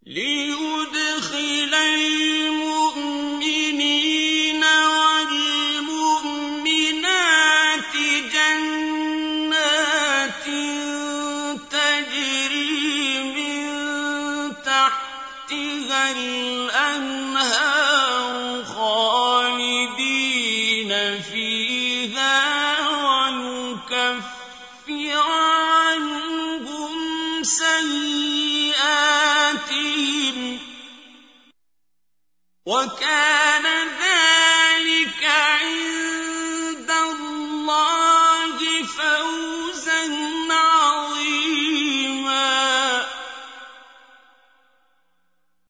لِّيُدْخِلَ الْمُؤْمِنِينَ وَالْمُؤْمِنَاتِ جَنَّاتٍ تَجْرِي مِن تَحْتِهَا الْأَنْهَارُ خَالِدِينَ فِيهَا وَيُكَفِّرَ عَنْهُمْ سَيِّئَاتِهِمْ ۚ وَكَانَ ذَٰلِكَ